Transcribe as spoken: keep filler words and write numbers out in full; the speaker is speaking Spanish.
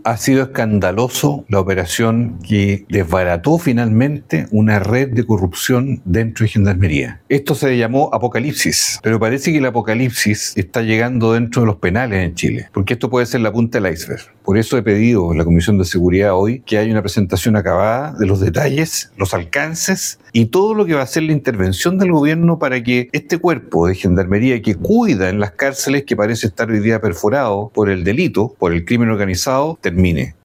ha sido escandaloso la operación que desbarató finalmente una red de corrupción dentro de Gendarmería. Esto se llamó apocalipsis, pero parece que el apocalipsis está llegando dentro de los penales en Chile, porque esto puede ser la punta del iceberg. Por eso he pedido a la Comisión de Seguridad hoy que haya una presentación acabada de los detalles, los alcances y todo lo que va a ser la intervención del gobierno para que este cuerpo de Gendarmería que cuida en las cárceles, que parece estar hoy día perforado por el delito, por el crimen organizado, termine.